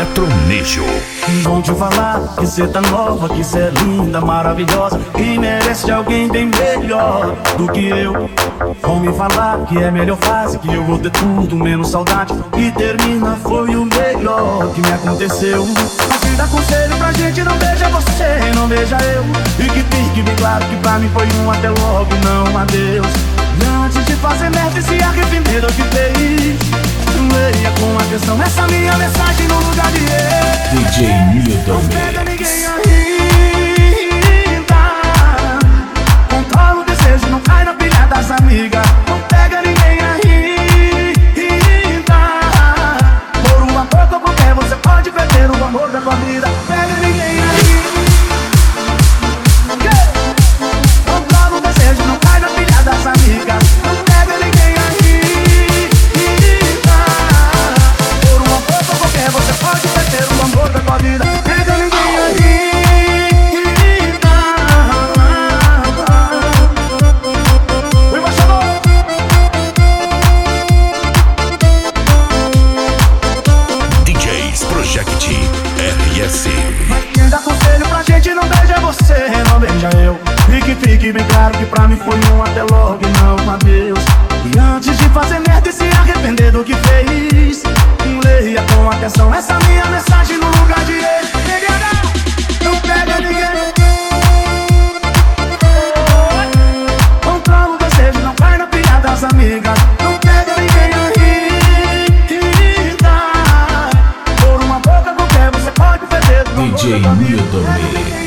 Sertanejo. Vão te falar que cê tá nova, que cê é linda, maravilhosa e merece de alguém bem melhor do que eu. Vão me falar que é a melhor fase, que eu vou ter tudo menos saudade, e termina foi o melhor que me aconteceu. Mas quem dá conselho pra gente não beija você, não beija eu, e que fique bem claro que pra mim foi um até logo, não adeus. E antes de fazer merda e se arrepender do que fez, leia com atenção essa minha mensagem no lugar de eu. DJ Milton Não pega Mix. ninguém ainda, controla o desejo, não cai na pilha das amigas. Não pega ninguém ainda, por uma pouco qualquer você pode perder o amor da tua vida. Pega ninguém ainda, controla o desejo, não cai na pilha das amigas. Não pega ninguém ainda, por uma pouco qualquer você pode perder o amor da tua vida. Pega ninguém ainda. O embaixador. DJs Project RS. Quem dá conselho pra gente não beija você, não beija eu, e que fique bem claro que pra mim foi um até logo e não um adeus. E antes de fazer merda e se arrepender do que fez, leia com atenção essa minha mensagem no lugar de ele. Não pega ninguém, controla o desejo, não cai na pilha das amigas. Não pega ninguém ainda, por uma boca qualquer você pode perder o amor DJ da tua vida. Milton Mix.